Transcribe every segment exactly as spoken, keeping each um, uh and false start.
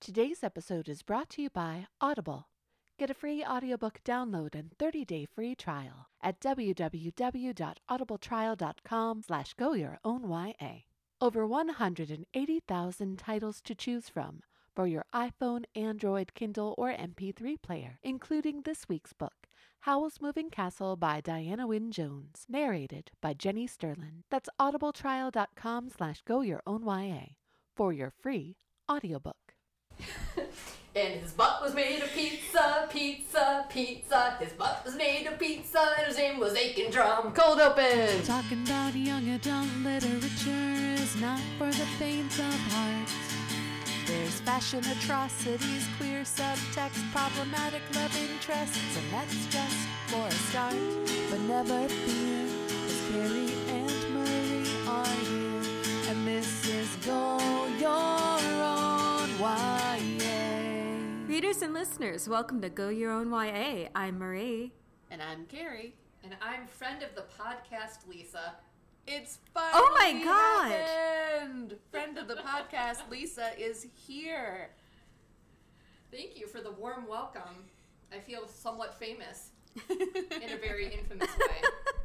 Today's episode is brought to you by Audible. Get a free audiobook download and thirty-day free trial at www.audibletrial.com slash go your own YA. Over one hundred eighty thousand titles to choose from for your iPhone, Android, Kindle, or M P three player, including this week's book, Howl's Moving Castle by Diana Wynne Jones, narrated by Jenny Sterlin. That's audibletrial.com slash go your own YA for your free audiobook. And his butt was made of pizza, pizza, pizza. His butt was made of pizza, and his name was Aiken Drum. Cold open! Talking about young adult literature is not for the faint of heart. There's fashion atrocities, queer subtext, problematic love interests, and that's just for a start. But never fear, 'cause Carrie and Marie are here, and this is Go Your Own Y A. Readers and listeners, welcome to Go Your Own Y A. I'm Marie. And I'm Carrie. And I'm friend of the podcast, Lisa. It's finally Oh my God. happened! Friend of the podcast, Lisa, is here. Thank you for the warm welcome. I feel somewhat famous in a very infamous way.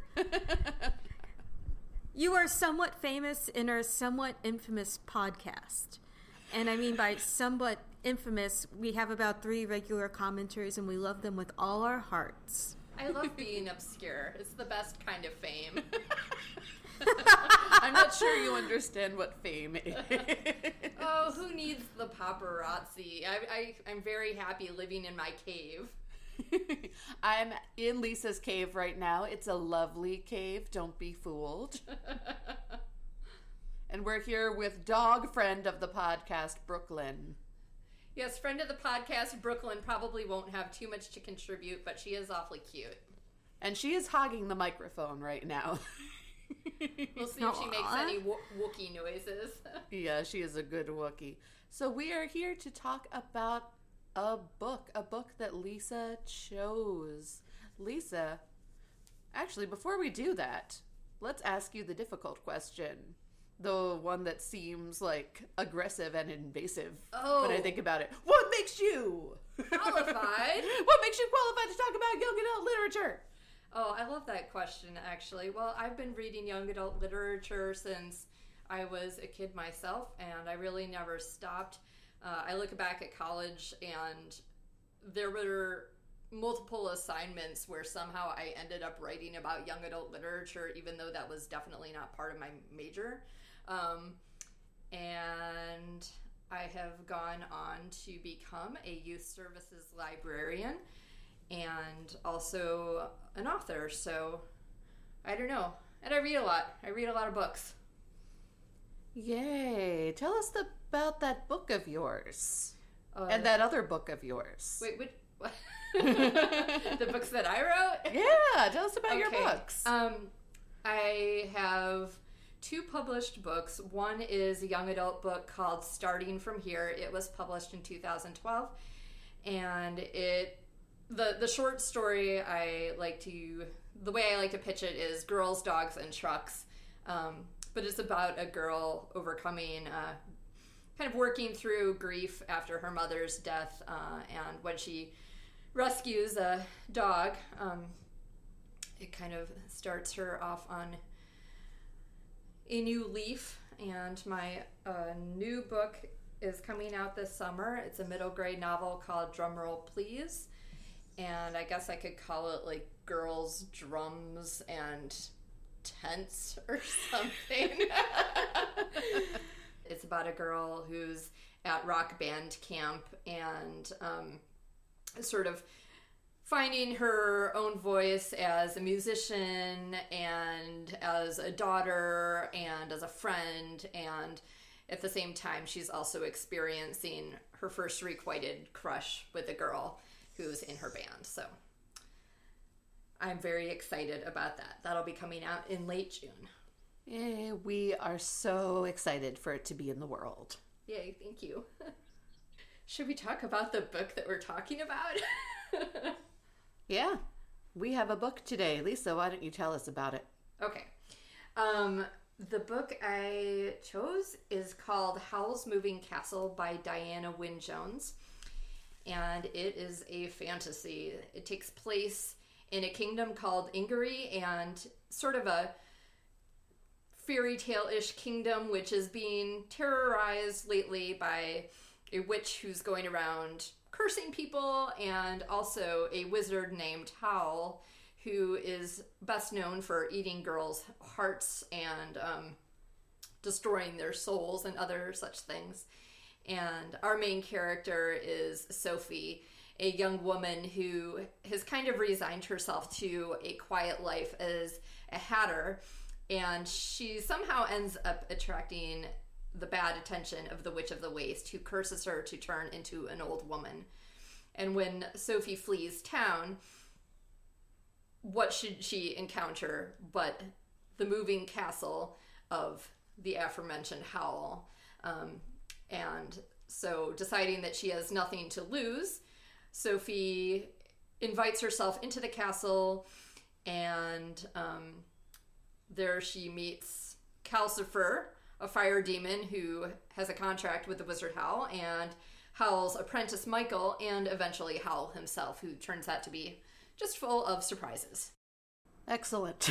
You are somewhat famous in our somewhat infamous podcast. And I mean by somewhat infamous, we have about three regular commenters and we love them with all our hearts. I love being obscure. It's the best kind of fame. I'm not sure you understand what fame is. Oh, who needs the paparazzi? I, I, I'm very happy living in my cave. I'm in Lisa's cave right now. It's a lovely cave. Don't be fooled. And we're here with dog friend of the podcast, Brooklyn. Yes, friend of the podcast, Brooklyn, probably won't have too much to contribute, but she is awfully cute. And she is hogging the microphone right now. We'll see if she makes any wo- Wookiee noises. Yeah, she is a good Wookiee. So we are here to talk about a book, a book that Lisa chose. Lisa, actually, before we do that, let's ask you the difficult question. The one that seems like aggressive and invasive Oh. when I think about it. What makes you Qualified? What makes you qualified to talk about young adult literature? Oh, I love that question, actually. Well, I've been reading young adult literature since I was a kid myself, and I really never stopped. Uh, I look back at college, and there were multiple assignments where somehow I ended up writing about young adult literature, even though that was definitely not part of my major. Um, and I have gone on to become a youth services librarian and also an author. So I don't know. And I read a lot. I read a lot of books. Yay. Tell us about that book of yours. Uh, and that other book of yours. Wait, what? what? The books that I wrote? Yeah, tell us about your Okay. books. Um, I have two published books. One is a young adult book called Starting From Here. It was published in two thousand twelve, and it the the short story I like to the way I like to pitch it is girls, dogs, and trucks. Um, but it's about a girl overcoming, uh, kind of working through grief after her mother's death, uh, and when she rescues a dog, um, it kind of starts her off on a new leaf. And my uh, new book is coming out this summer. It's a middle grade novel called Drumroll Please, and I guess I could call it like Girls, Drums, and Tents or something. It's about a girl who's at rock band camp and um, sort of finding her own voice as a musician and as a daughter and as a friend, and at the same time she's also experiencing her first requited crush with a girl who's in her band. So I'm very excited about that. That'll be coming out in late June. Yeah, we are so excited for it to be in the world. Yay, thank you. Should we talk about the book that we're talking about? Yeah, we have a book today. Lisa, why don't you tell us about it? Okay. Um, The book I chose is called Howl's Moving Castle by Diana Wynne Jones. And it is a fantasy. It takes place in a kingdom called Ingery, and sort of a fairy tale-ish kingdom which is being terrorized lately by a witch who's going around cursing people, and also a wizard named Howl, who is best known for eating girls' hearts and um, destroying their souls and other such things. And our main character is Sophie, a young woman who has kind of resigned herself to a quiet life as a hatter, and she somehow ends up attracting the bad attention of the Witch of the Waste, who curses her to turn into an old woman. And when Sophie flees town, what should she encounter but the moving castle of the aforementioned Howl? Um, and so, deciding that she has nothing to lose, Sophie invites herself into the castle, and um, there she meets Calcifer, a fire demon who has a contract with the wizard Howl, and Howl's apprentice Michael, and eventually Howl himself, who turns out to be just full of surprises. Excellent.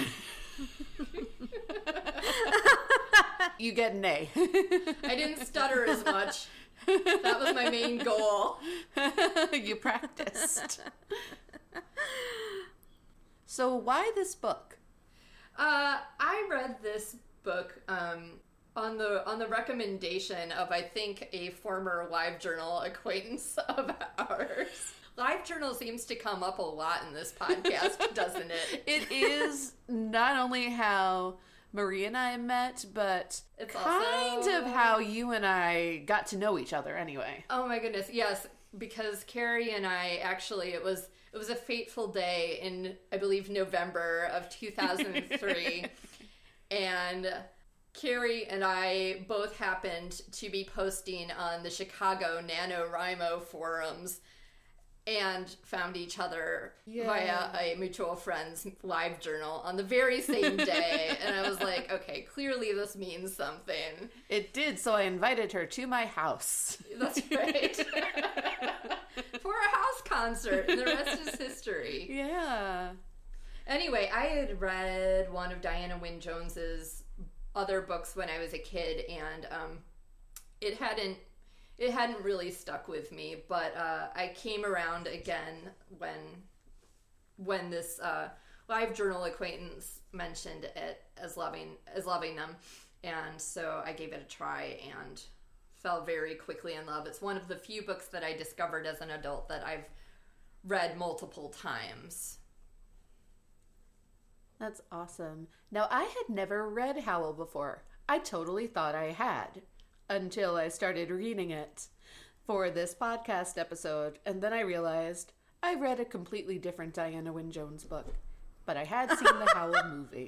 You get an A. I didn't stutter as much. That was my main goal. You practiced. So why this book? Uh, I read this book um, on the on the recommendation of, I think, a former LiveJournal acquaintance of ours. LiveJournal seems to come up a lot in this podcast, doesn't it? It is not only how Marie and I met, but It's kind also- of how you and I got to know each other anyway. Oh my goodness, yes, because Carrie and I actually, it was it was a fateful day in, I believe, November of two thousand three, and Carrie and I both happened to be posting on the Chicago NaNoWriMo forums and found each other Yeah. via a mutual friend's LiveJournal on the very same day. And I was like, okay, clearly this means something. It did, so I invited her to my house. That's right. For a house concert, and the rest is history. Yeah. Anyway, I had read one of Diana Wynne Jones's other books when I was a kid, and um, it hadn't it hadn't really stuck with me. But uh, I came around again when when this uh, LiveJournal acquaintance mentioned it as loving as loving them, and so I gave it a try and fell very quickly in love. It's one of the few books that I discovered as an adult that I've read multiple times. That's awesome. Now, I had never read Howl before. I totally thought I had until I started reading it for this podcast episode, and then I realized I read a completely different Diana Wynne Jones book, but I had seen the Howl movie.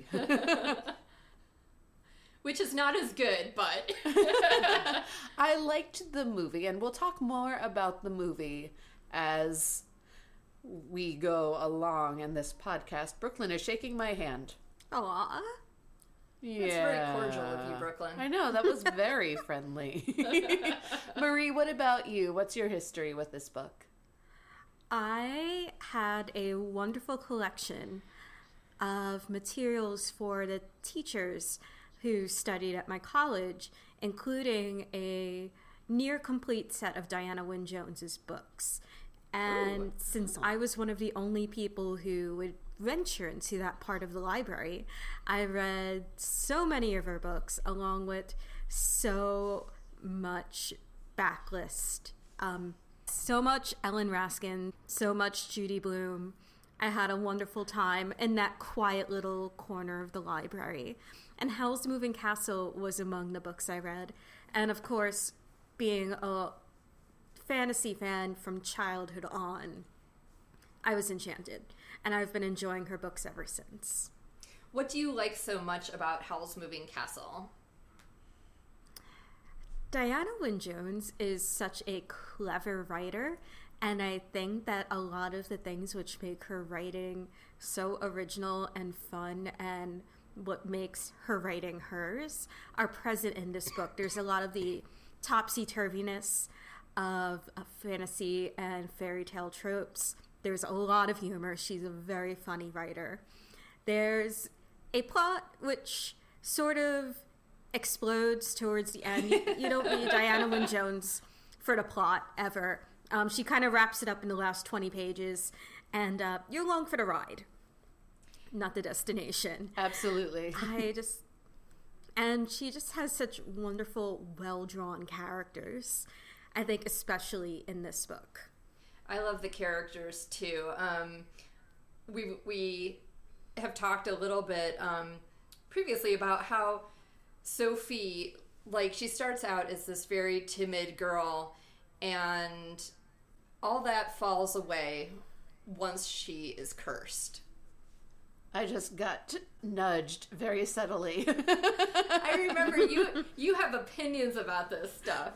Which is not as good, but... I liked the movie, and we'll talk more about the movie as we go along in this podcast. Brooklyn is shaking my hand. Aw. Yeah. That's very cordial of you, Brooklyn. I know, that was very friendly. Marie, what about you? What's your history with this book? I had a wonderful collection of materials for the teachers who studied at my college, including a near complete set of Diana Wynne Jones's books. And Ooh. since I was one of the only people who would venture into that part of the library, I read so many of her books, along with so much backlist, um, so much Ellen Raskin, so much Judy Blume. I had a wonderful time in that quiet little corner of the library. And Howl's Moving Castle was among the books I read. And of course, being a fantasy fan from childhood on, I was enchanted. And I've been enjoying her books ever since. What do you like so much about Howl's Moving Castle? Diana Wynne Jones is such a clever writer, and I think that a lot of the things which make her writing so original and fun and what makes her writing hers are present in this book. There's a lot of the topsy-turviness of, of fantasy and fairy tale tropes. There's a lot of humor. She's a very funny writer. There's a plot which sort of explodes towards the end. You, you don't need Diana Wynne Jones for the plot ever. Um, she kind of wraps it up in the last twenty pages, and uh, you're along for the ride, not the destination. Absolutely. I just, and she just has such wonderful, well-drawn characters, I think especially in this book. I love the characters too. Um, we we have talked a little bit um, previously about how Sophie, like, she starts out as this very timid girl, and all that falls away once she is cursed. I just got nudged very subtly. I remember you you have opinions about this stuff.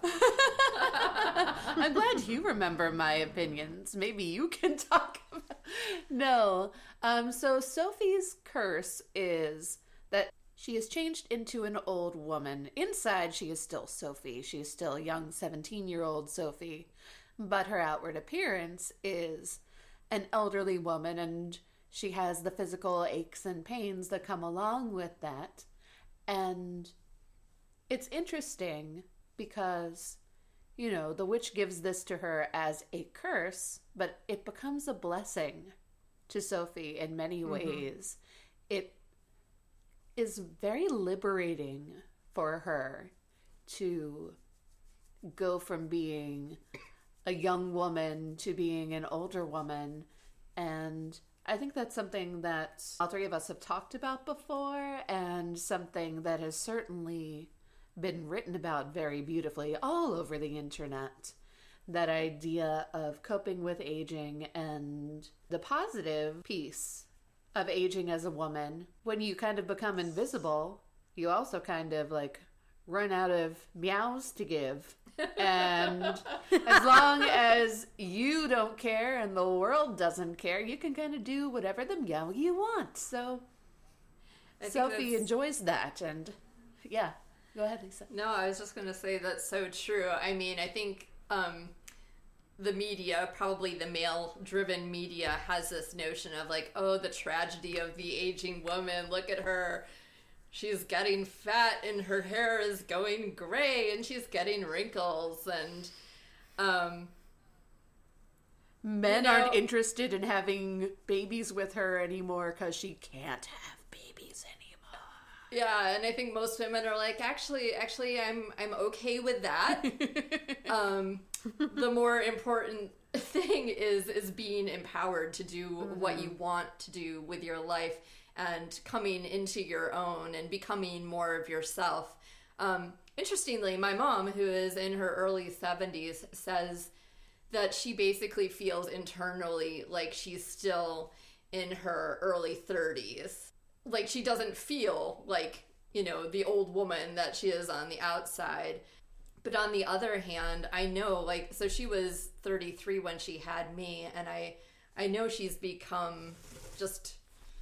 I'm glad you remember my opinions. Maybe you can talk about... No. Um, so Sophie's curse is that she is changed into an old woman. Inside, she is still Sophie. She is still a young seventeen-year-old Sophie. But her outward appearance is an elderly woman, and she has the physical aches and pains that come along with that. And it's interesting because, you know, the witch gives this to her as a curse, but it becomes a blessing to Sophie in many ways. Mm-hmm. It is very liberating for her to go from being a young woman to being an older woman. And I think that's something that all three of us have talked about before, and something that has certainly been written about very beautifully all over the internet. That idea of coping with aging and the positive piece of aging as a woman. When you kind of become invisible, you also kind of like run out of meows to give. And as long as you don't care and the world doesn't care, you can kind of do whatever the meow you want. So Sophie enjoys that. And yeah, go ahead, Lisa. No, I was just going to say that's so true. I mean, I think um, the media, probably the male-driven media, has this notion of like, oh, the tragedy of the aging woman. Look at her. She's getting fat and her hair is going gray and she's getting wrinkles, and um, men you know, aren't interested in having babies with her anymore because she can't have babies anymore. Yeah, and I think most women are like, actually, actually, I'm I'm okay with that. um, the more important thing is is being empowered to do mm-hmm. what you want to do with your life, and coming into your own and becoming more of yourself. Um, interestingly, my mom, who is in her early seventies, says that she basically feels internally like she's still in her early thirties. Like, she doesn't feel like, you know, the old woman that she is on the outside. But on the other hand, I know, like, so she was thirty-three when she had me, and I, I know she's become just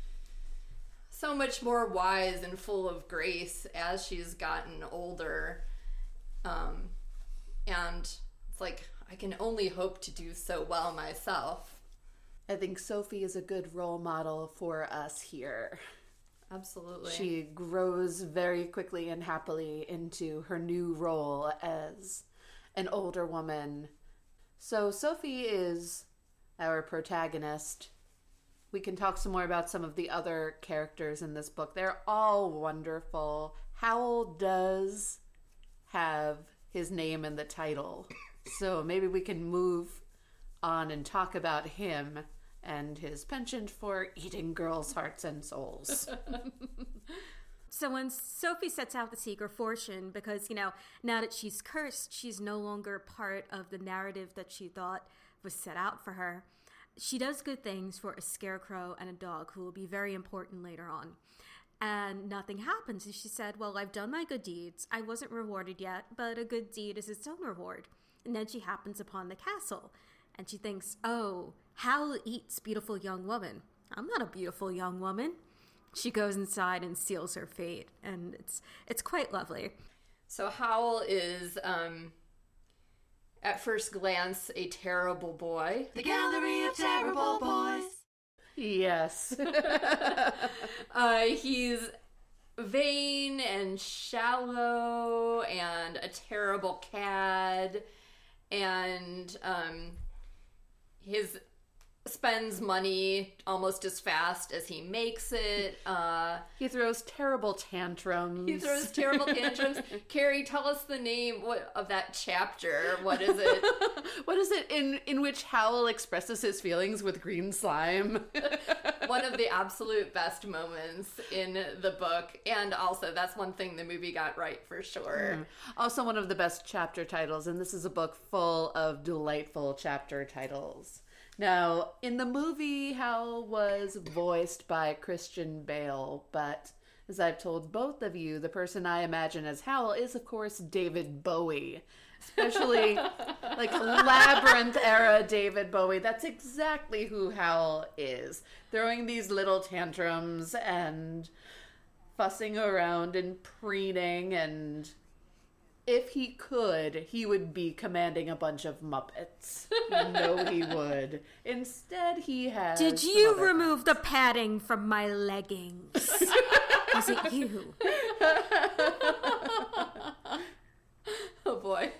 so much more wise and full of grace as she's gotten older. Um, and it's like, I can only hope to do so well myself. I think Sophie is a good role model for us here. Absolutely. She grows very quickly and happily into her new role as an older woman. So Sophie is our protagonist. We can talk some more about some of the other characters in this book. They're all wonderful. Howl does have his name in the title, so maybe we can move on and talk about him and his penchant for eating girls' hearts and souls. So when Sophie sets out to seek her fortune, because, you know, now that she's cursed, she's no longer part of the narrative that she thought was set out for her. She does good things for a scarecrow and a dog who will be very important later on. And nothing happens. And she said, well, I've done my good deeds. I wasn't rewarded yet, but a good deed is its own reward. And then she happens upon the castle. And she thinks, oh, Howl eats beautiful young woman. I'm not a beautiful young woman. she goes inside and seals her fate, and it's it's quite lovely. So Howl is, um, at first glance, a terrible boy. The gallery of terrible boys. Yes. uh, he's vain and shallow and a terrible cad, and um, his spends money almost as fast as he makes it. Uh, he throws terrible tantrums. He throws terrible tantrums. Carrie, tell us the name what, of that chapter. What is it? What is it in, in which Howl expresses his feelings with green slime? One of the absolute best moments in the book. And also, that's one thing the movie got right for sure. Mm. Also one of the best chapter titles. And this is a book full of delightful chapter titles. Now, in the movie, Howl was voiced by Christian Bale, but as I've told both of you, the person I imagine as Howl is, of course, David Bowie. Especially, like, Labyrinth-era David Bowie. That's exactly who Howl is. Throwing these little tantrums and fussing around and preening, and if he could, he would be commanding a bunch of Muppets. No, he would. Instead, he has... Did you remove the padding from my leggings? Was it you? Oh, boy.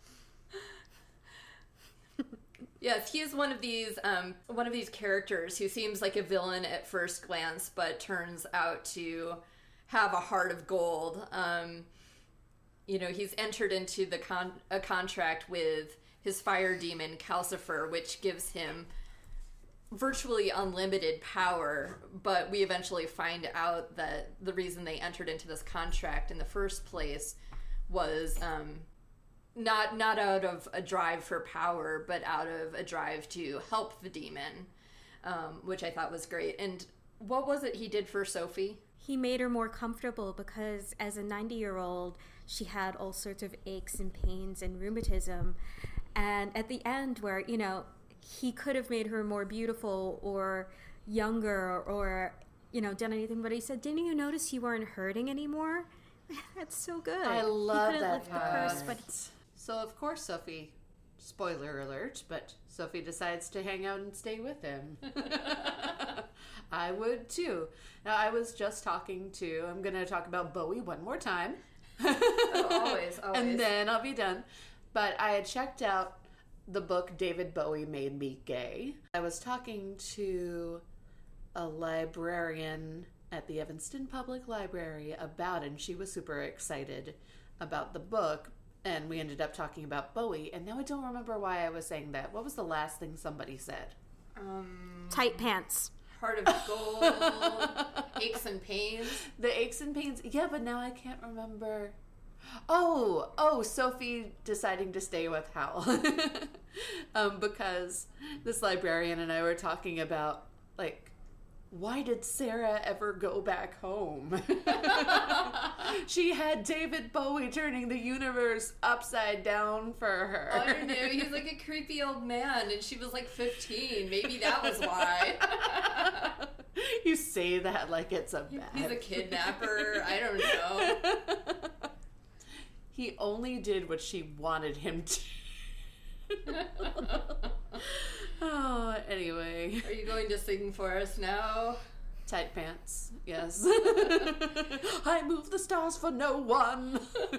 Yes, he is one of these um, one of these characters who seems like a villain at first glance, but turns out to have a heart of gold. Um... You know, he's entered into the con- a contract with his fire demon, Calcifer, which gives him virtually unlimited power. But we eventually find out that the reason they entered into this contract in the first place was um, not not out of a drive for power, but out of a drive to help the demon, um, which I thought was great. And what was it he did for Sophie? He made her more comfortable because as a ninety-year-old, she had all sorts of aches and pains and rheumatism. And at the end where, you know, he could have made her more beautiful or younger or, you know, done anything. But he said, didn't you notice you weren't hurting anymore? That's so good. I love he that lift the purse, but So, of course, Sophie, spoiler alert, but Sophie decides to hang out and stay with him. I would too. Now, I was just talking to, I'm going to talk about Bowie one more time. Oh, always, always. And then I'll be done. But I had checked out the book David Bowie Made Me Gay. I was talking to a librarian at the Evanston Public Library about it, and she was super excited about the book. And we ended up talking about Bowie, and now I don't remember why I was saying that. What was the last thing somebody said? Um, tight pants. Heart of gold, aches and pains. The aches and pains. Yeah, but now I can't remember. Oh, oh, Sophie deciding to stay with Howl. um, because this librarian and I were talking about, like, why did Sarah ever go back home? She had David Bowie turning the universe upside down for her. I don't know. He's like a creepy old man, and she was like fifteen. Maybe that was why. You say that like it's a bad... He's a kidnapper. I don't know. He only did what she wanted him to. Oh, anyway. Are you going to sing for us now? Tight pants, yes. I move the stars for no one.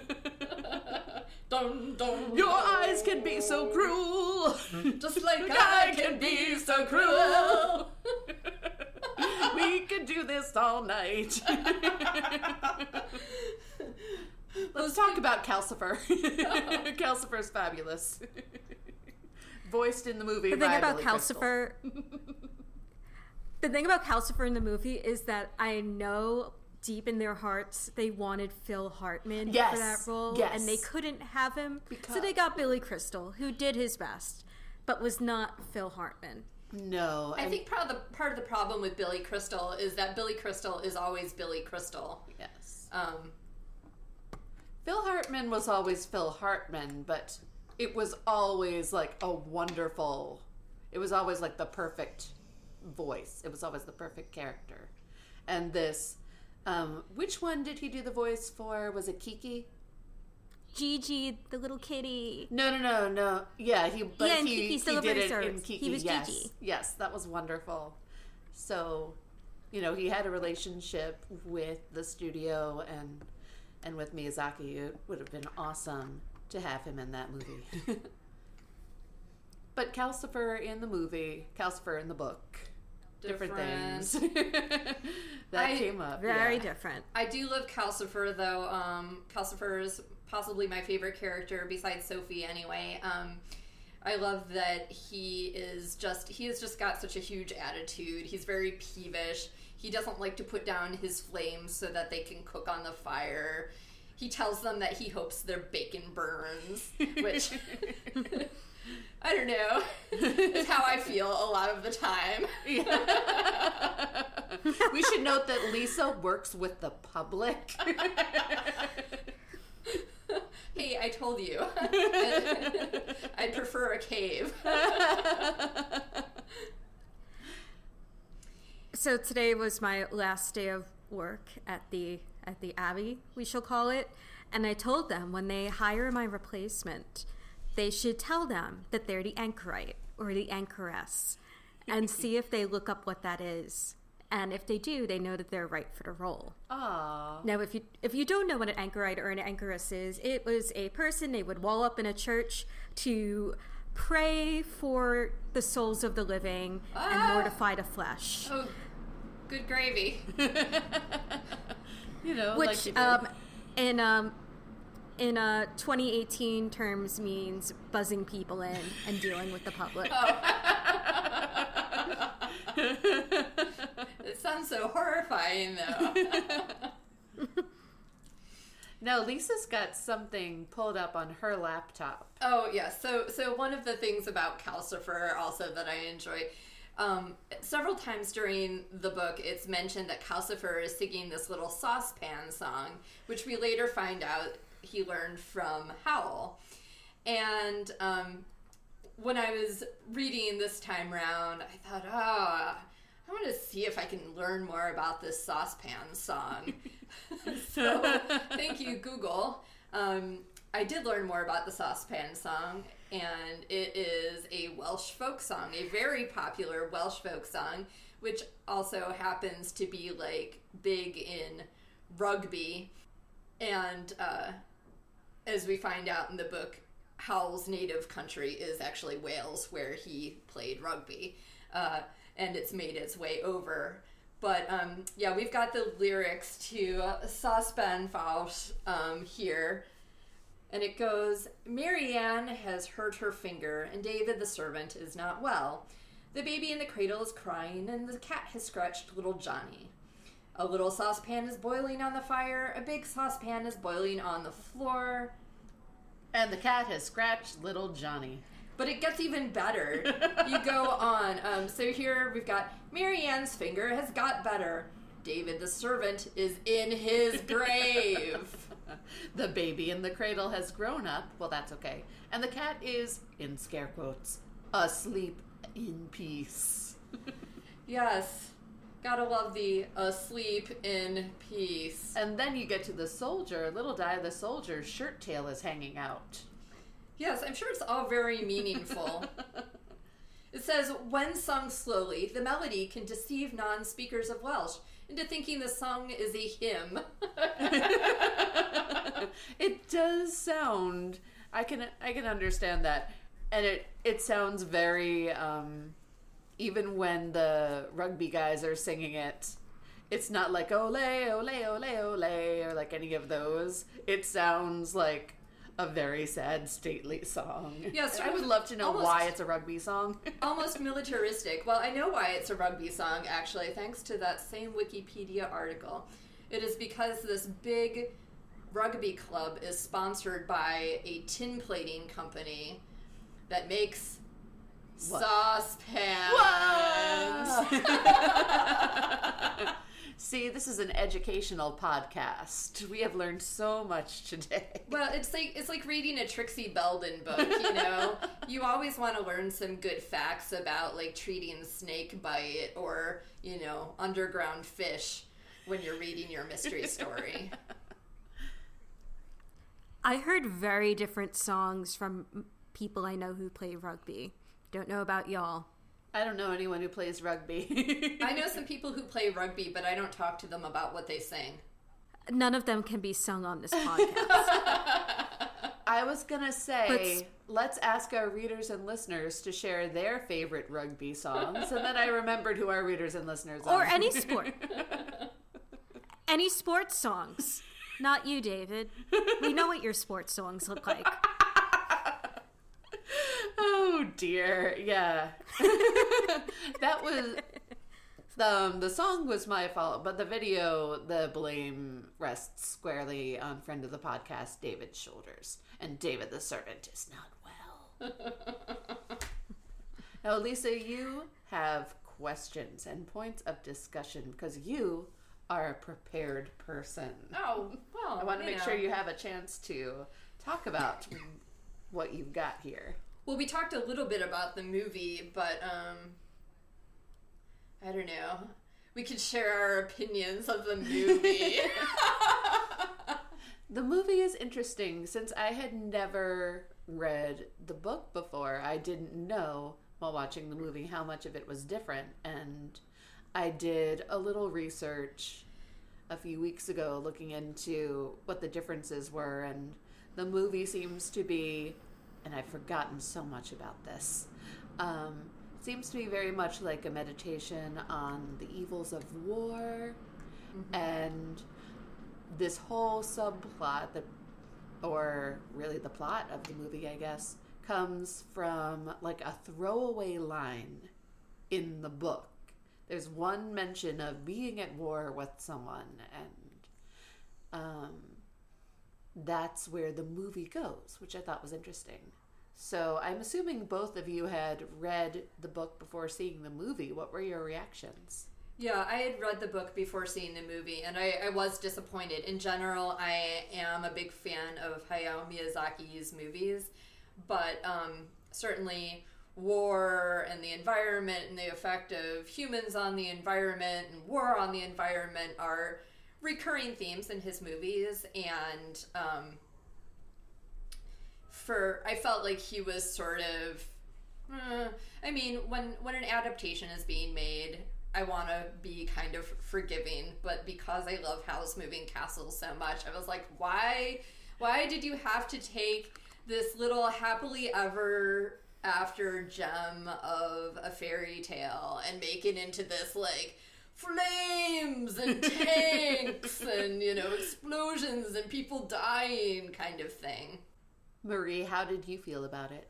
Dun, dun, Your dun. eyes can be so cruel. Just like I I can can be be so so cruel. cruel. We could do this all night. Let's talk about Calcifer. Calcifer's fabulous. Voiced in the movie The thing by about Billy Crystal. Calcifer, the thing about Calcifer in the movie is that I know deep in their hearts they wanted Phil Hartman Yes, for that role, yes. and they couldn't have him, Because- so they got Billy Crystal, who did his best, but was not Phil Hartman. No. I and- think part of the part of the problem with Billy Crystal is that Billy Crystal is always Billy Crystal. Yes. Um, Phil Hartman was always Phil Hartman, but it was always like a wonderful, it was always like the perfect voice. It was always the perfect character. And this, um, which one did he do the voice for? Was it Kiki? Gigi, the little kitty. No, no, no, no. Yeah, he. But Yeah, in he, Kiki's he did Delivery it Service. in Kiki. He was yes, Gigi. yes, that was wonderful. So, you know, he had a relationship with the studio and and with Miyazaki. It would have been awesome to have him in that movie. But Calcifer in the movie, Calcifer in the book, different, Different. things that I- came up. Very yeah. different. I do love Calcifer, though. Um, Calcifer is possibly my favorite character besides Sophie, anyway. Um, I love that he is just, he has just got such a huge attitude. He's very peevish. He doesn't like to put down his flames so that they can cook on the fire. He tells them that he hopes their bacon burns, which, I don't know, is how I feel a lot of the time. We should note that Lisa works with the public. Hey, I told you. I'd prefer a cave. So today was my last day of work at the at the Abbey, we shall call it, and I told them when they hire my replacement, they should tell them that they're the anchorite or the anchoress, and see if they look up what that is. And if they do, they know that they're right for the role. Aww. Now, if you if you don't know what an anchorite or an anchoress is, it was a person they would wall up in a church to pray for the souls of the living Ah. and mortify the flesh. Oh, good gravy. You know, Which, like you do. um, in um, in uh, twenty eighteen terms, means buzzing people in and dealing with the public. It sounds so horrifying, though. No, Lisa's got something pulled up on her laptop. Oh, yeah. So, so one of the things about Calcifer also that I enjoy, um, several times during the book, it's mentioned that Calcifer is singing this little saucepan song, which we later find out he learned from Howl. And um, when I was reading this time round, I thought, oh, I want to see if I can learn more about this saucepan song. So, thank you, Google. Um, I did learn more about the saucepan song, and it is a Welsh folk song, a very popular Welsh folk song, which also happens to be like big in rugby. And uh, as we find out in the book, Howl's native country is actually Wales, where he played rugby, uh, and it's made its way over. But um, yeah, we've got the lyrics to uh, Saucepan Faust um, here. And it goes, Marianne has hurt her finger, and David the servant is not well. The baby in the cradle is crying, and the cat has scratched little Johnny. A little saucepan is boiling on the fire, a big saucepan is boiling on the floor. And the cat has scratched little Johnny. But it gets even better. You go on. Um, so here we've got Marianne's finger has got better. David the servant is in his grave. The baby in the cradle has grown up. Well, that's okay. And the cat is, in scare quotes, asleep in peace. Yes. Gotta love the asleep in peace. And then you get to the soldier. Little Di the soldier's shirt tail is hanging out. Yes, I'm sure it's all very meaningful. It says, when sung slowly, the melody can deceive non-speakers of Welsh into thinking the song is a hymn. It does sound, I can I can understand that. And it, it sounds very, um, even when the rugby guys are singing it, it's not like ole, ole, ole, ole, or like any of those. It sounds like a very sad, stately song. Yes, I would love to know almost- why it's a rugby song. Almost militaristic. Well, I know why it's a rugby song, actually, thanks to that same Wikipedia article. It is because this big rugby club is sponsored by a tin plating company that makes What? saucepans. See, this is an educational podcast. We have learned so much today. Well, it's like it's like reading a Trixie Belden book, you know? You always want to learn some good facts about like treating snake bite or, you know, underground fish. when you're reading your mystery story. I heard very different songs from people I know who play rugby. Don't know about y'all. I don't know anyone who plays rugby. I know some people who play rugby, but I don't talk to them about what they sing. None of them can be sung on this podcast. I was going to say, But, let's ask our readers and listeners to share their favorite rugby songs. And then I remembered who our readers and listeners are. or any sport. Any sports songs. Not you, David. We know what your sports songs look like. Oh, dear. Yeah. That was... Um, the song was my fault, but the video, the blame rests squarely on friend of the podcast, David's shoulders. And David the servant is not well. Now, Lisa, you have questions and points of discussion because you are a prepared person. Oh, well, I want to you make know. sure you have a chance to talk about what you've got here. Well, we talked a little bit about the movie, but um, I don't know. We could share our opinions of the movie. The movie is interesting. Since I had never read the book before, I didn't know while watching the movie how much of it was different. And I did a little research a few weeks ago looking into what the differences were. And the movie seems to be, and I've forgotten so much about this, um, seems to be very much like a meditation on the evils of war. Mm-hmm. And this whole subplot, that, or really the plot of the movie, I guess, comes from like a throwaway line in the book. There's one mention of being at war with someone, and um, that's where the movie goes, which I thought was interesting. So I'm assuming both of you had read the book before seeing the movie. What were your reactions? Yeah, I had read the book before seeing the movie, and I, I was disappointed. In general, I am a big fan of Hayao Miyazaki's movies, but um, certainly war and the environment and the effect of humans on the environment and war on the environment are recurring themes in his movies, and um, for I felt like he was sort of, uh, I mean, when, when an adaptation is being made, I want to be kind of forgiving, but because I love Howl's Moving Castle so much, I was like, why, why did you have to take this little happily ever after gem of a fairy tale and make it into this, like, flames and tanks and, you know, explosions and people dying kind of thing? Marie, how did you feel about it?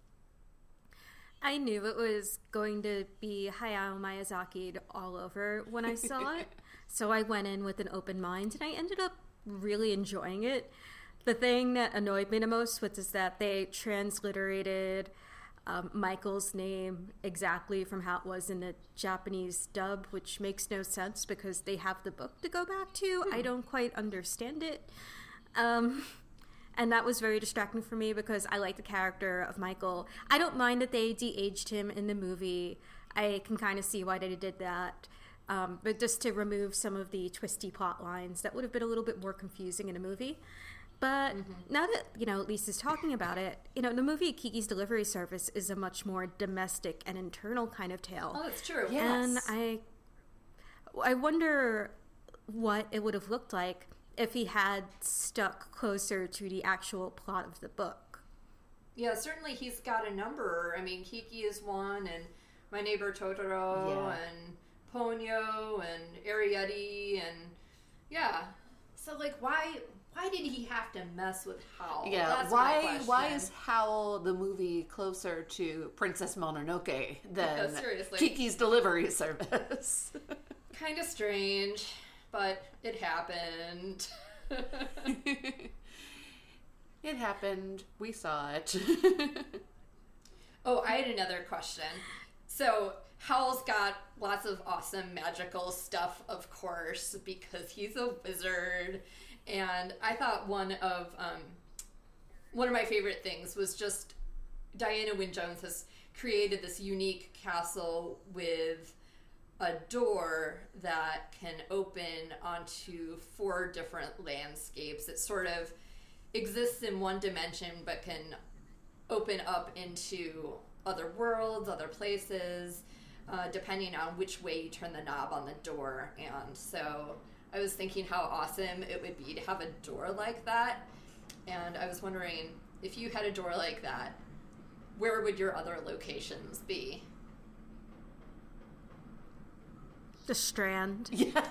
I knew it was going to be Hayao Miyazaki all over when I saw it. So I went in with an open mind, and I ended up really enjoying it. The thing that annoyed me the most was that they transliterated um, Michael's name exactly from how it was in the Japanese dub, which makes no sense because they have the book to go back to. Hmm. I don't quite understand it. Um... And that was very distracting for me because I like the character of Michael. I don't mind that they de-aged him in the movie. I can kind of see why they did that. Um, but just to remove some of the twisty plot lines, that would have been a little bit more confusing in a movie. But mm-hmm. now that, you know, Lisa's talking about it, you know, the movie Kiki's Delivery Service is a much more domestic and internal kind of tale. Oh, that's true. Yes. And I, I wonder what it would have looked like if he had stuck closer to the actual plot of the book. Yeah, certainly he's got a number. I mean, Kiki is one, and My Neighbor Totoro, yeah. and Ponyo, and Arietti, and yeah. So, like, why why did he have to mess with Howl? Yeah, That's why why is Howl the movie closer to Princess Mononoke than yeah, Kiki's Delivery Service? Kind of strange. But it happened. It happened. We saw it. Oh, I had another question. So, Howl's got lots of awesome magical stuff, of course, because he's a wizard. And I thought one of um, one of my favorite things was just Diana Wynne Jones has created this unique castle with a door that can open onto four different landscapes. It sort of exists in one dimension but can open up into other worlds, other places, uh, depending on which way you turn the knob on the door. And so I was thinking how awesome it would be to have a door like that. And I was wondering, if you had a door like that, where would your other locations be? The Strand. Yeah.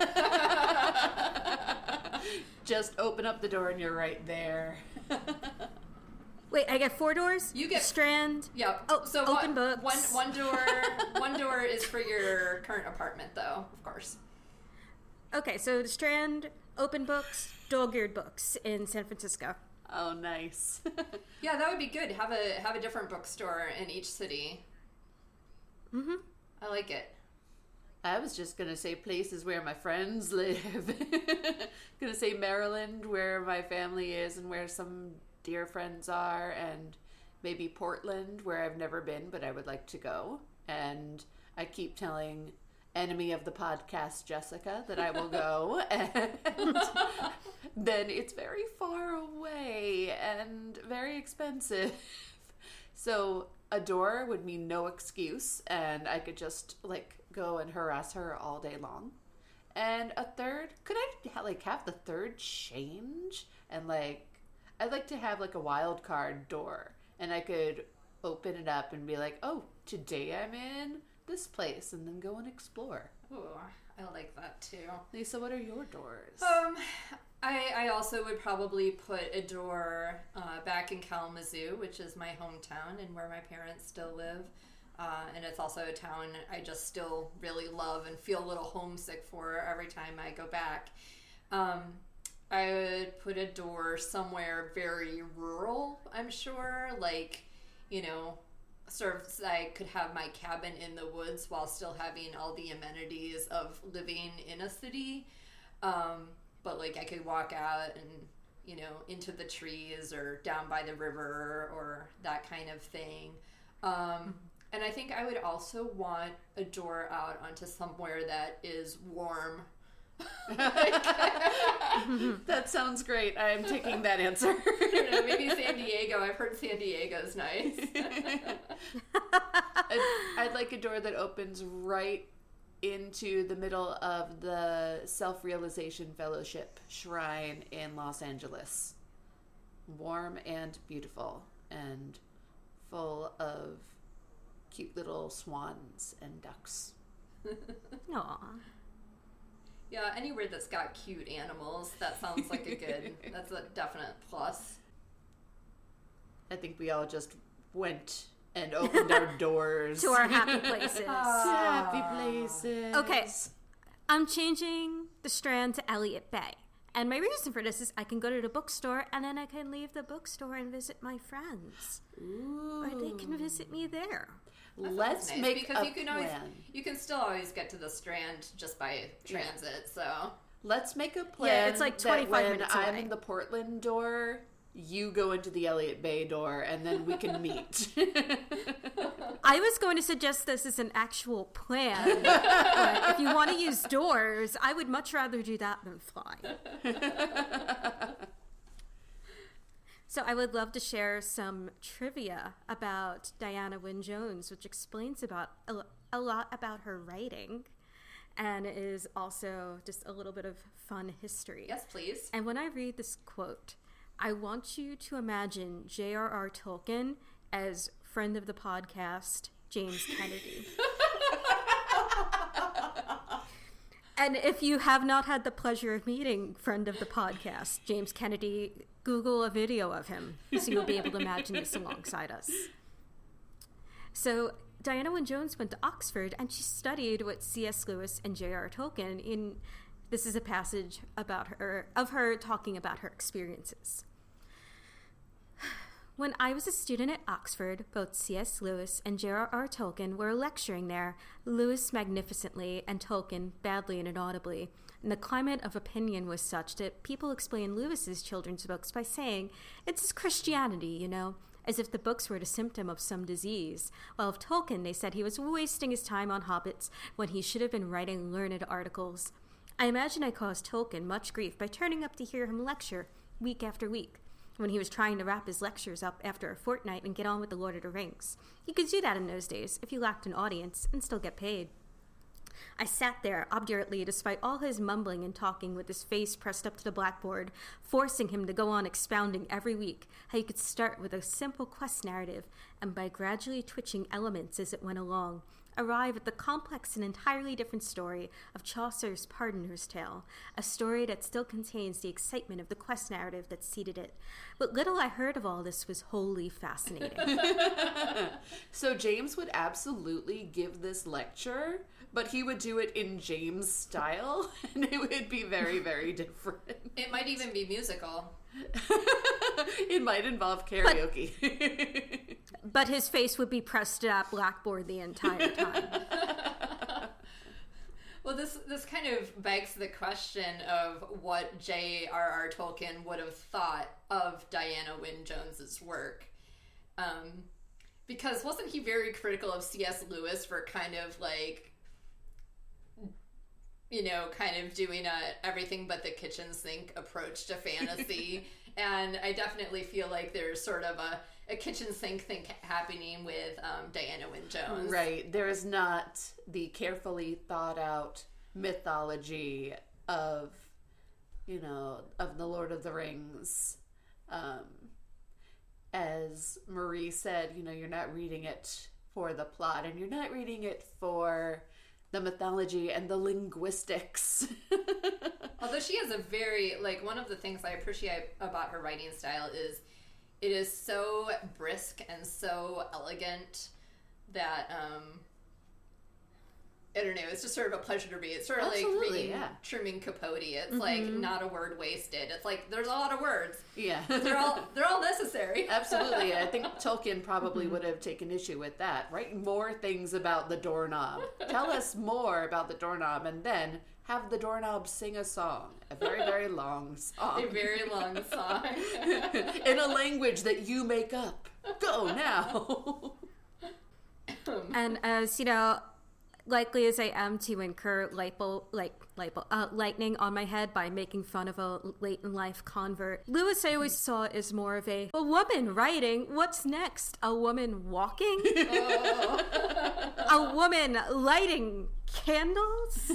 Just open up the door and you're right there. Wait, I get four doors? You get- the Strand. Yep. Oh, so open one, books. One, one door. One door is for your current apartment, though, of course. Okay, so the Strand, open books, dog-eared books in San Francisco. Oh, nice. Yeah, that would be good. Have a have a different bookstore in each city. Mm-hmm. I like it. I was just going to say places where my friends live. Going to say Maryland, where my family is and where some dear friends are, and maybe Portland, where I've never been, but I would like to go. And I keep telling enemy of the podcast, Jessica, that I will go. And then it's very far away and very expensive. So a door would mean no excuse, and I could just, like, go and harass her all day long. And a third, could I like have the third change? And like, I'd like to have like a wild card door, and I could open it up and be like, oh, today I'm in this place, and then go and explore. Ooh, I like that too. Lisa, what are your doors? Um, I I also would probably put a door uh, back in Kalamazoo, which is my hometown and where my parents still live. Uh, and it's also a town I just still really love and feel a little homesick for every time I go back. Um, I would put a door somewhere very rural, I'm sure, like, you know, sort of so I could have my cabin in the woods while still having all the amenities of living in a city. Um, but, like, I could walk out and, you know, into the trees or down by the river or that kind of thing. Um, and I think I would also want a door out onto somewhere that is warm. That sounds great. I'm taking that answer. I don't know, maybe San Diego. I've heard San Diego's nice. I'd, I'd like a door that opens right into the middle of the Self-Realization Fellowship Shrine in Los Angeles. Warm and beautiful and full of cute little swans and ducks. Aw. Yeah, anywhere that's got cute animals, that sounds like a good, that's a definite plus. I think we all just went and opened our doors. To our happy places. Happy places. Okay, I'm changing the Strand to Elliott Bay. And my reason for this is I can go to the bookstore and then I can leave the bookstore and visit my friends. Ooh. Or they can visit me there. That Let's sounds nice, make because a you can plan. always you can still always get to the Strand just by transit. So Let's make a plan. Yeah, it's like that twenty-five when minutes I'm away. in the Portland door, you go into the Elliott Bay door, and then we can meet. I was going to suggest this as an actual plan. But if you want to use doors, I would much rather do that than fly. So I would love to share some trivia about Diana Wynne Jones, which explains about a, a lot about her writing, and is also just a little bit of fun history. yes, please. And when I read this quote, I want you to imagine J R R. Tolkien as friend of the podcast, James Kennedy. And if you have not had the pleasure of meeting friend of the podcast, James Kennedy, Google a video of him so you'll be able to imagine this alongside us. So Diana Wynne Jones went to Oxford and she studied with C S Lewis and J R R. Tolkien. In this is a passage about her of her talking about her experiences. When I was a student at Oxford, both C S Lewis and J R R. Tolkien were lecturing there, Lewis magnificently and Tolkien badly and inaudibly, and the climate of opinion was such that people explained Lewis's children's books by saying, "It's Christianity, you know. as if the books were a symptom of some disease, while of Tolkien they said he was wasting his time on hobbits when he should have been writing learned articles. I imagine I caused Tolkien much grief by turning up to hear him lecture week after week, when he was trying to wrap his lectures up after a fortnight and get on with The Lord of the Rings. You could do that in those days if you lacked an audience and still get paid. I sat there obdurately despite all his mumbling and talking with his face pressed up to the blackboard, forcing him to go on expounding every week how you could start with a simple quest narrative and by gradually twitching elements as it went along, arrive at the complex and entirely different story of Chaucer's Pardoner's Tale, a story that still contains the excitement of the quest narrative that seeded it. What little I heard of all this was wholly fascinating. So James would absolutely give this lecture, but he would do it in James' style, and it would be very, very different. It might even be musical. It might involve karaoke. But, but his face would be pressed to that blackboard the entire time. Well, this this kind of begs the question of what J R R. Tolkien would have thought of Diana Wynne Jones's work. Um, because wasn't he very critical of C S. Lewis for kind of like, you know, kind of doing a everything but the kitchen sink approach to fantasy? And I definitely feel like there's sort of a, a kitchen sink thing happening with um, Diana Wynne Jones. Right. There is not the carefully thought out mythology of, you know, of the Lord of the Rings. Um, as Marie said, you know, you're not reading it for the plot, and you're not reading it for the mythology and the linguistics. Although she has a very, like, one of the things I appreciate about her writing style is it is so brisk and so elegant that, um, I don't know, it's just sort of a pleasure to read. It's sort of Absolutely, like reading yeah. Truman Capote. It's like not a word wasted. It's like there's a lot of words. Yeah. They're all they're all necessary. Absolutely. I think Tolkien probably would have taken issue with that. Write more things about the doorknob. Tell us more about the doorknob, and then have the doorknob sing a song. A very, very long song. A very long song. In a language that you make up. Go now. And as, you know, likely as I am to incur light bulb, like light bulb, uh, lightning on my head by making fun of a late in life convert, Lewis I always saw as more of a a woman writing. What's next? A woman walking? Oh. A woman lighting candles?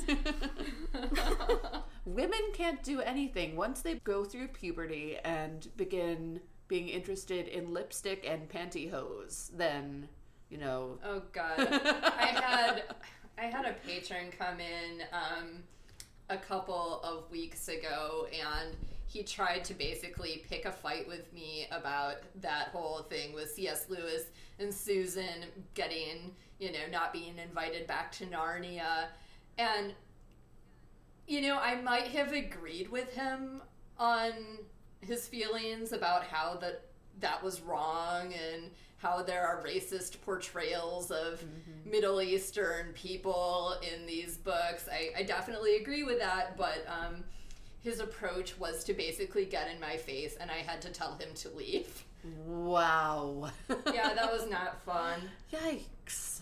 Women can't do anything. Once they go through puberty and begin being interested in lipstick and pantyhose, then, you know. Oh God, I had I had a patron come in um, a couple of weeks ago, and he tried to basically pick a fight with me about that whole thing with C S. Lewis and Susan getting, you know, not being invited back to Narnia. And, you know, I might have agreed with him on his feelings about how that that was wrong and how there are racist portrayals of mm-hmm. Middle Eastern people in these books. I, I definitely agree with that, but um, his approach was to basically get in my face, and I had to tell him to leave. Wow. Yeah, that was not fun. Yikes.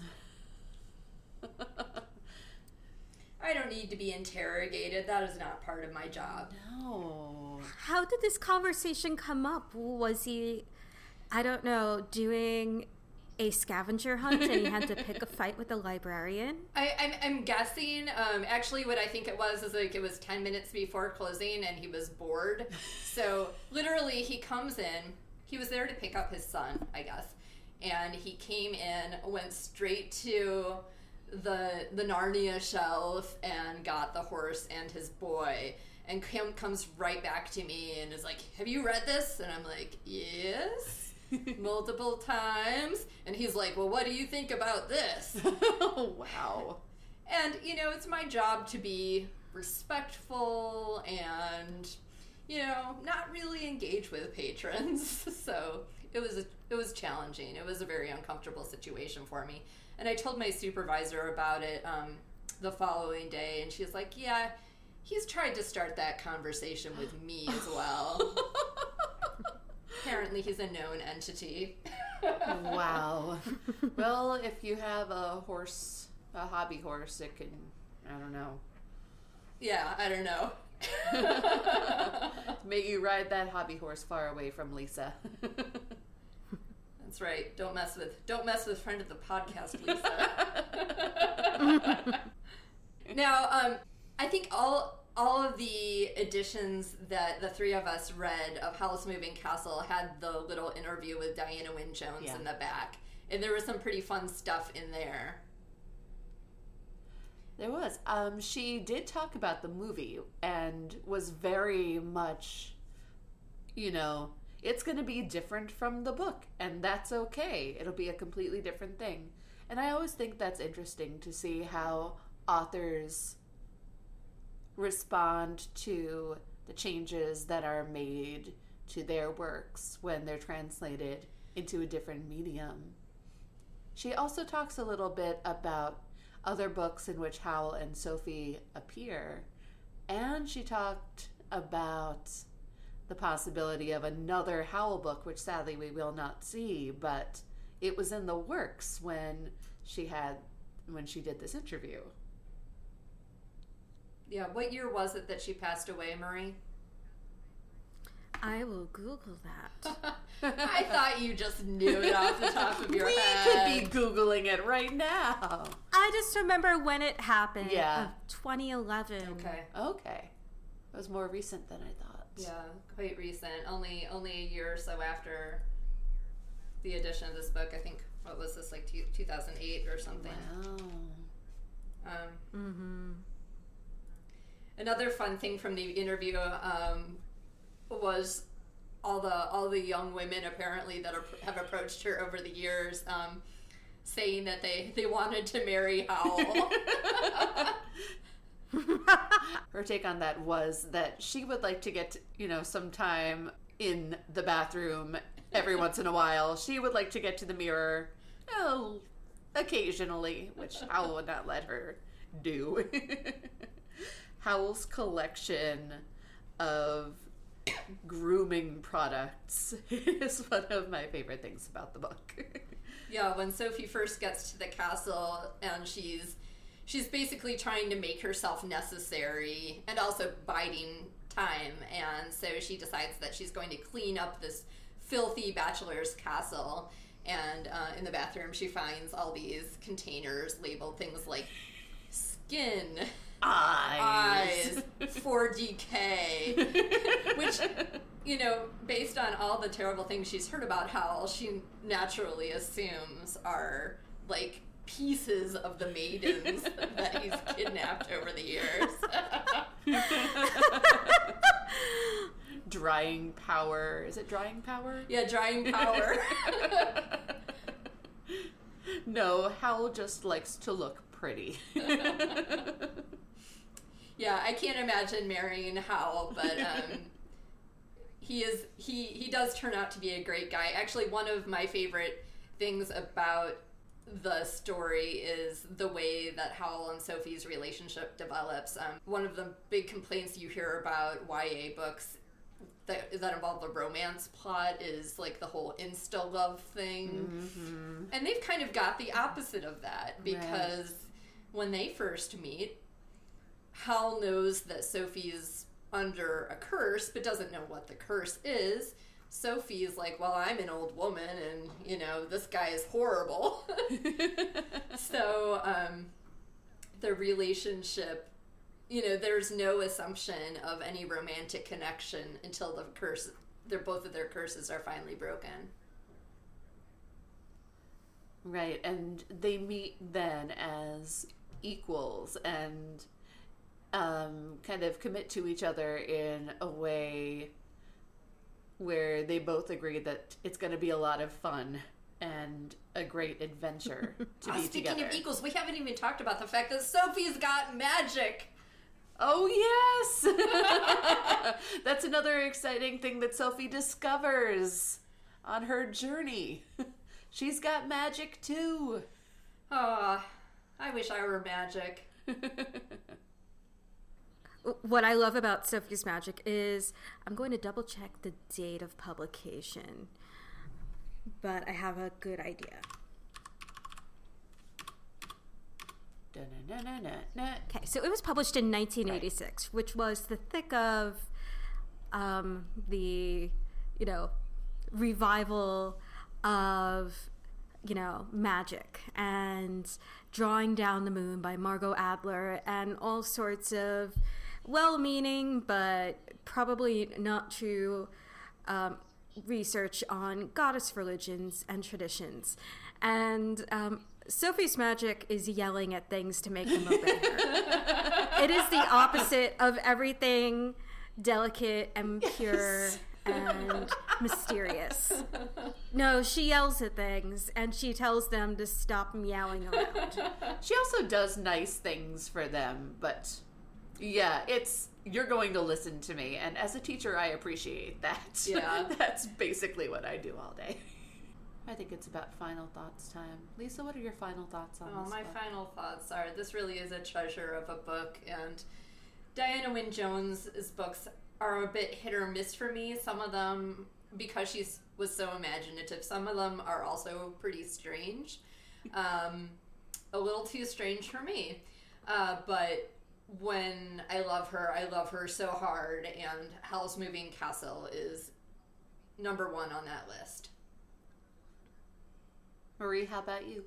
I don't need to be interrogated. That is not part of my job. No. How did this conversation come up? Was he, I don't know, doing a scavenger hunt and he had to pick a fight with the librarian? I, I'm, I'm guessing. Um, actually, what I think it was is like it was ten minutes before closing and he was bored. So literally, he comes in. He was there to pick up his son, I guess. And he came in, went straight to the the Narnia shelf and got the horse and his boy. And Kim comes right back to me and is like, have you read this? And I'm like, yes, multiple times. And he's like, well, what do you think about this? Oh, wow. And, you know, it's my job to be respectful and, you know, not really engage with patrons. So it was it was challenging. It was a very uncomfortable situation for me. And I told my supervisor about it um, the following day, and she's like, yeah, he's tried to start that Wow. Well, if you have a horse, a hobby horse, it can, I don't know. Yeah, I don't know. May you ride that hobby horse far away from Lisa. That's right. Don't mess with don't mess with friend of the podcast, Lisa. Now, um, I think all all of the editions that the three of us read of Howl's Moving Castle had the little interview with Diana Wynne Jones Yeah. in the back, and there was some pretty fun stuff in there. There was. Um, she did talk about the movie and was very much, you know, it's going to be different from the book, and that's okay. It'll be a completely different thing. And I always think that's interesting to see how authors respond to the changes that are made to their works when they're translated into a different medium. She also talks a little bit about other books in which Howl and Sophie appear, and she talked about the possibility of another Howl book, which sadly we will not see, but it was in the works when she had when she did this interview. Yeah, what year was it that she passed away, Marie? I will Google that. I thought you just knew it off the top of your we head. could be Googling it right now. I just remember when it happened. Yeah. Of twenty eleven. Okay. Okay. It was more recent than I thought. Yeah, quite recent. Only only a year or so after the edition of this book. I think, what was this, like two, two thousand eight or something? Wow. Um, Mm-hmm. Another fun thing from the interview um, was all the all the young women apparently that are, have approached her over the years, um, saying that they, they wanted to marry Howl. Her take on that was that she would like to get, you know, some time in the bathroom every once in a while. She would like to get to the mirror oh, occasionally, which Howl would not let her do. Howl's collection of grooming products is one of my favorite things about the book. Yeah, when Sophie first gets to the castle and she's she's basically trying to make herself necessary and also biding time, and so she decides that she's going to clean up this filthy bachelor's castle, and uh, in the bathroom she finds all these containers labeled things like skin, Eyes. eyes, four D K, which, you know, based on all the terrible things she's heard about Howl, she naturally assumes are like pieces of the maidens that he's kidnapped over the years. Drying power. Is it drying power? Yeah, drying power. No, Howl just likes to look pretty. Yeah, I can't imagine marrying Howl, but um, he is he he does turn out to be a great guy. Actually, one of my favorite things about the story is the way that Howl and Sophie's relationship develops. Um, one of the big complaints you hear about Y A books that that involve the romance plot is like the whole insta love thing, Mm-hmm. and they've kind of got the opposite of that, because right. when they first meet, Howl knows that Sophie's under a curse, but doesn't know what the curse is. Sophie's like, well, I'm an old woman, and, you know, this guy is horrible. So, um, the relationship, you know, there's no assumption of any romantic connection until the curse, they're, both of their curses are finally broken. Right, and they meet then as equals and um, kind of commit to each other in a way where they both agree that it's going to be a lot of fun and a great adventure to oh, be speaking together. of equals, we haven't even talked about the fact that Sophie's got magic. Oh, yes! That's another exciting thing that Sophie discovers on her journey. She's got magic, too. Oh, I wish I were magic. What I love about Sophie's Magic is, I'm going to double check the date of publication. but I have a good idea. Okay, so it was published in nineteen eighty-six, right, which was the thick of um, the, you know, revival of, you know, magic and Drawing Down the Moon by Margot Adler and all sorts of well-meaning but probably not true um, research on goddess religions and traditions. And um, Sophie's magic is yelling at things to make them obey her. It is the opposite of everything delicate and pure yes. and mysterious. No, she yells at things and she tells them to stop meowing around. She also does nice things for them, but yeah, it's you're going to listen to me, and as a teacher I appreciate that. Yeah. That's basically what I do all day. I think it's about final thoughts time. Lisa, what are your final thoughts on oh, this my book? final thoughts are this really is a treasure of a book, and Diana Wynne Jones' books are a bit hit or miss for me. Some of them, because she was so imaginative, some of them are also pretty strange. Um, a little too strange for me. Uh, but when I love her, I love her so hard, and Howl's Moving Castle is number one on that list. Marie, how about you?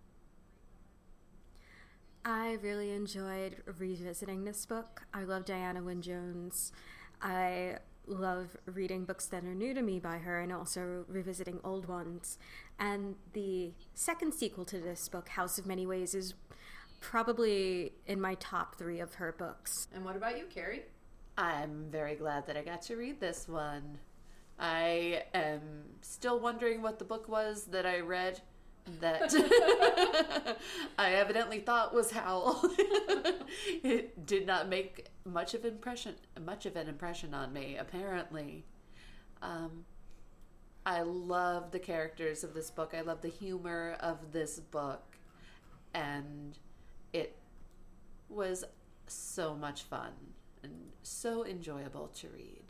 I really enjoyed revisiting this book. I love Diana Wynne Jones. I love reading books that are new to me by her and also revisiting old ones. And the second sequel to this book, House of Many Ways, is probably in my top three of her books. And what about you, Carrie? I'm very glad that I got to read this one. I am still wondering what the book was that I read that I evidently thought was Howl. It did not make much of impression, much of an impression on me, apparently. Um, I love the characters of this book. I love the humor of this book, and it was so much fun and so enjoyable to read.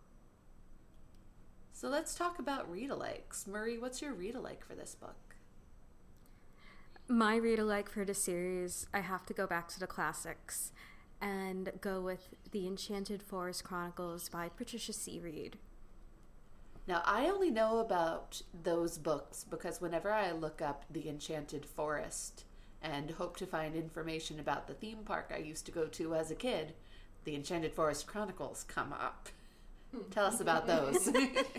So let's talk about read-alikes. Marie, what's your read-alike for this book? My read-alike for the series, I have to go back to the classics and go with The Enchanted Forest Chronicles by Patricia C. Reed. Now, I only know about those books because whenever I look up The Enchanted Forest and hope to find information about the theme park I used to go to as a kid, The Enchanted Forest Chronicles come up. Tell us about those.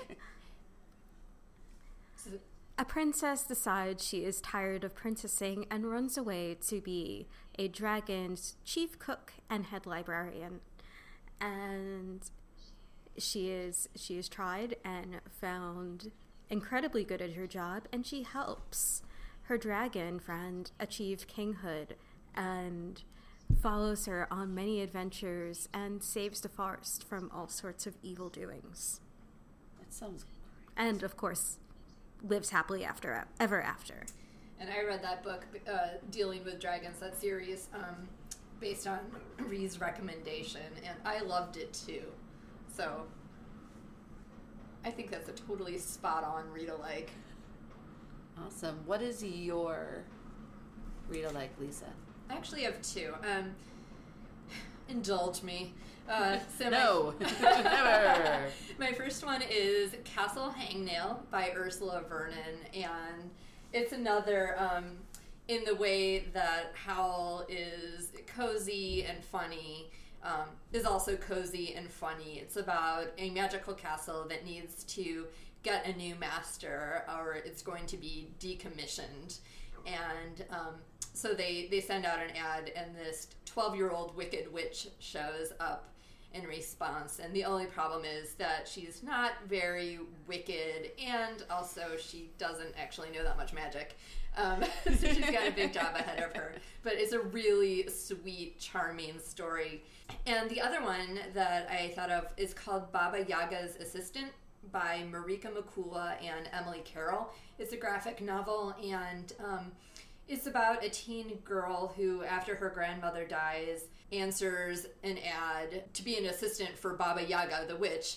A princess decides she is tired of princessing and runs away to be a dragon's chief cook and head librarian. And she is she is tried and found incredibly good at her job, and she helps her dragon friend achieve kinghood and follows her on many adventures and saves the forest from all sorts of evil doings. That sounds great. And, of course, lives happily after ever after. And I read that book, uh, Dealing with Dragons, that series, um, based on Ree's recommendation, and I loved it too. So I think that's a totally spot-on read-alike. Awesome. What is your read-alike, Lisa? I actually have two. Um, indulge me. Uh, so no, my, never. My first one is Castle Hangnail by Ursula Vernon, and it's another um, in the way that Howl is cozy and funny, um, is also cozy and funny. It's about a magical castle that needs to get a new master, or it's going to be decommissioned, and um, so they, they send out an ad, and this twelve-year-old wicked witch shows up in response. And the only problem is that she's not very wicked, and also she doesn't actually know that much magic. Um, so she's got a big job ahead of her. But it's a really sweet, charming story. And the other one that I thought of is called Baba Yaga's Assistant by Marika Makula and Emily Carroll. It's a graphic novel, and um, it's about a teen girl who, after her grandmother dies, answers an ad to be an assistant for Baba Yaga, the witch,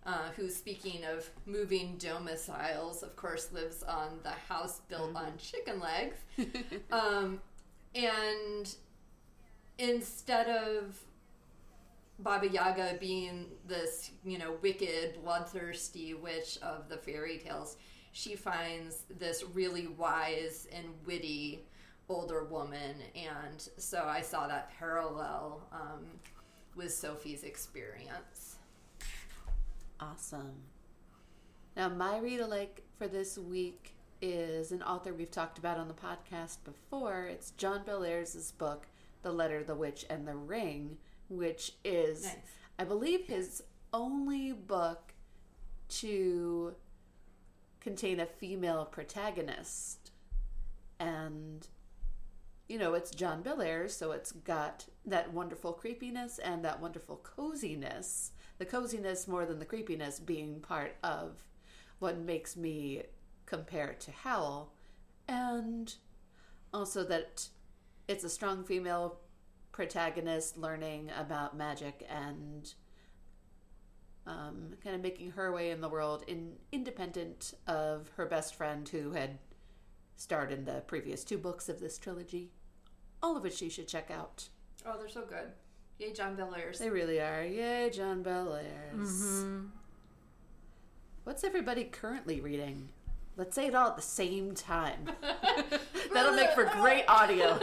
uh, who, speaking of moving domiciles, of course, lives on the house built mm-hmm. on chicken legs. um, and instead of Baba Yaga being this, you know, wicked, bloodthirsty witch of the fairy tales, she finds this really wise and witty older woman. And so I saw that parallel um, with Sophie's experience. Awesome. Now, my read-alike for this week is an author we've talked about on the podcast before. It's John Bellairs' book, The Letter, the Witch, and the Ring, which is, nice. I believe, his only book to contain a female protagonist. And, you know, it's John Bellairs, so it's got that wonderful creepiness and that wonderful coziness. The coziness more than the creepiness being part of what makes me compare it to Howl. And also that it's a strong female protagonist learning about magic and um, kind of making her way in the world in independent of her best friend who had starred in the previous two books of this trilogy. All of which you should check out. Oh, they're so good. Yay, John Bellairs. They really are. Yay, John Bellairs. Mm-hmm. What's everybody currently reading? Let's say it all at the same time. That'll make for great audio.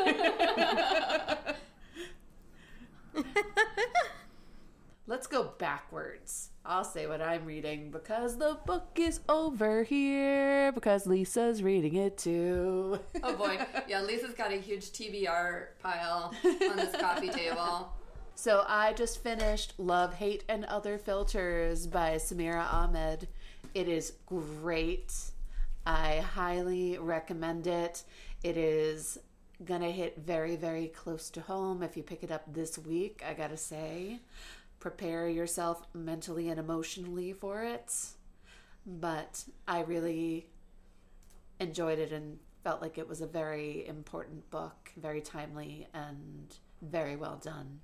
Let's go backwards. I'll say what I'm reading because the book is over here because Lisa's reading it too. Oh boy. Yeah, Lisa's got a huge T B R pile on this coffee table. So I just finished Love, Hate, and Other Filters by Samira Ahmed. It is great. I highly recommend it. It is gonna hit very, very close to home if you pick it up this week, I gotta say. Prepare yourself mentally and emotionally for it. But I really enjoyed it and felt like it was a very important book, very timely, and very well done.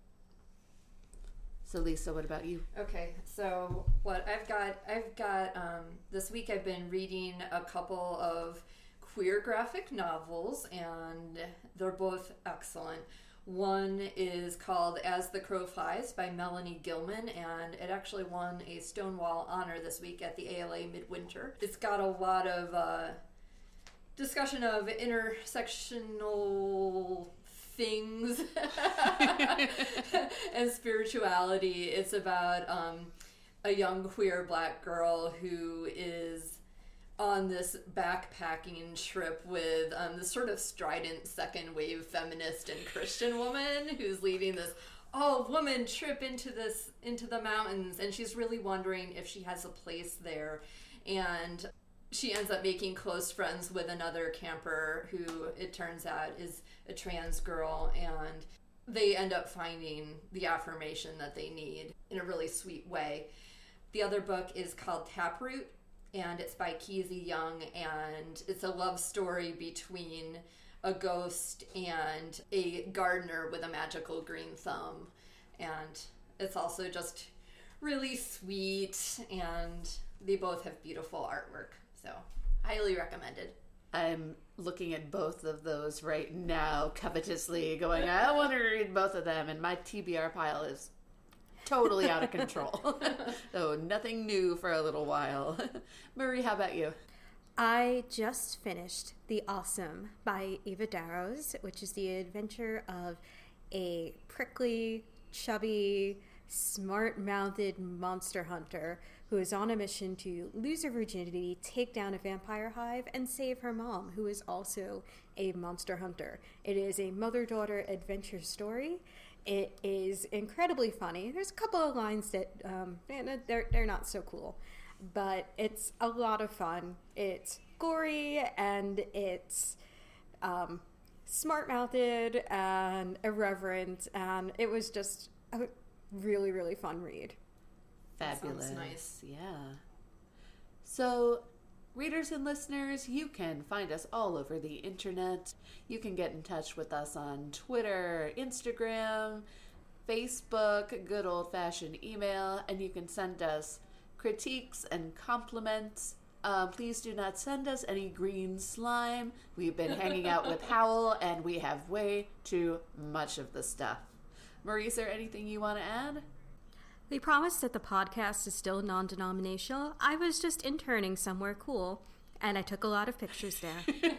So Lisa, what about you? Okay, so what I've got, I've got, um, this week I've been reading a couple of queer graphic novels, and they're both excellent. One is called As the Crow Flies by Melanie Gilman, and it actually won a Stonewall honor this week at the A L A Midwinter. It's got a lot of uh, discussion of intersectional things and spirituality. It's about um, a young queer black girl who is on this backpacking trip with um, this sort of strident second wave feminist and Christian woman who's leading this all woman trip into this into the mountains, and she's really wondering if she has a place there. And she ends up making close friends with another camper who it turns out is a trans girl, and they end up finding the affirmation that they need in a really sweet way. The other book is called Taproot, and it's by Keezy Young, and it's a love story between a ghost and a gardener with a magical green thumb. And it's also just really sweet, and they both have beautiful artwork. So, highly recommended. I'm looking at both of those right now, covetously, going, I want to read both of them, and my T B R pile is totally out of control. So nothing new for a little while. Marie, how about you? I just finished The Awesome by Eva Darrows, which is the adventure of a prickly, chubby, smart-mouthed monster hunter who is on a mission to lose her virginity, take down a vampire hive, and save her mom, who is also a monster hunter. It is a mother-daughter adventure story. It is incredibly funny. There's a couple of lines that um, they're they're not so cool, but it's a lot of fun. It's gory and it's um, smart-mouthed and irreverent, and it was just a really, really fun read. Fabulous. Sounds nice. Yeah. So, readers and listeners, you can find us all over the internet. You can get in touch with us on Twitter, Instagram, Facebook, good old-fashioned email, and you can send us critiques and compliments. Uh, please do not send us any green slime. We've been hanging out with Howl, and we have way too much of the stuff. Marie, is there anything you want to add? We promised that the podcast is still non-denominational. I was just interning somewhere cool, and I took a lot of pictures there.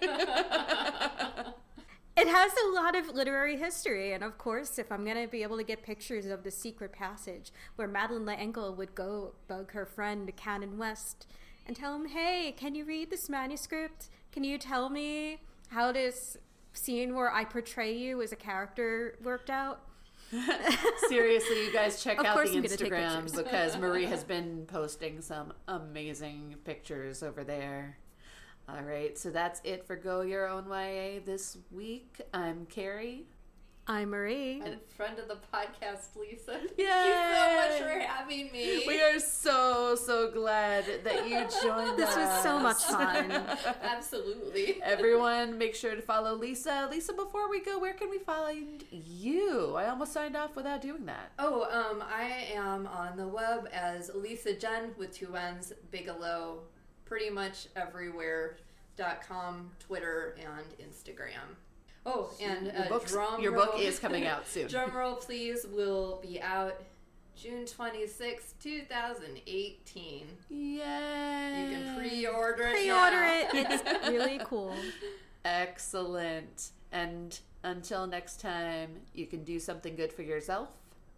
It has a lot of literary history, and of course, if I'm going to be able to get pictures of the secret passage where Madeleine L'Engle would go bug her friend Cannon West and tell him, hey, can you read this manuscript? Can you tell me how this scene where I portray you as a character worked out? Seriously, you guys check Of out course the I'm gonna take Instagram pictures. because Marie has been posting some amazing pictures over there. All right, so that's it for Go Your Own Y A this week. I'm Carrie. I'm Marie. And friend of the podcast, Lisa. Thank Yay! you so much for having me. We are so, so glad that you joined This us. was so much fun. Absolutely. Everyone, make sure to follow Lisa. Lisa, before we go, where can we find you? I almost signed off without doing that. Oh, um, I am on the web as Lisa Jen with two N's, Bigelow, pretty much everywhere, dot com, Twitter, and Instagram. Oh, and Your, uh, book's- drum your roll, book is coming out soon. Drum roll, please, will be out June twenty-sixth, twenty eighteen. Yay! You can pre-order it Pre-order now. it. It's really cool. Excellent. And until next time, you can do something good for yourself.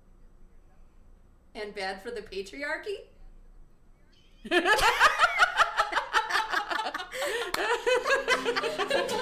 And bad for the patriarchy? Ha ha ha ha!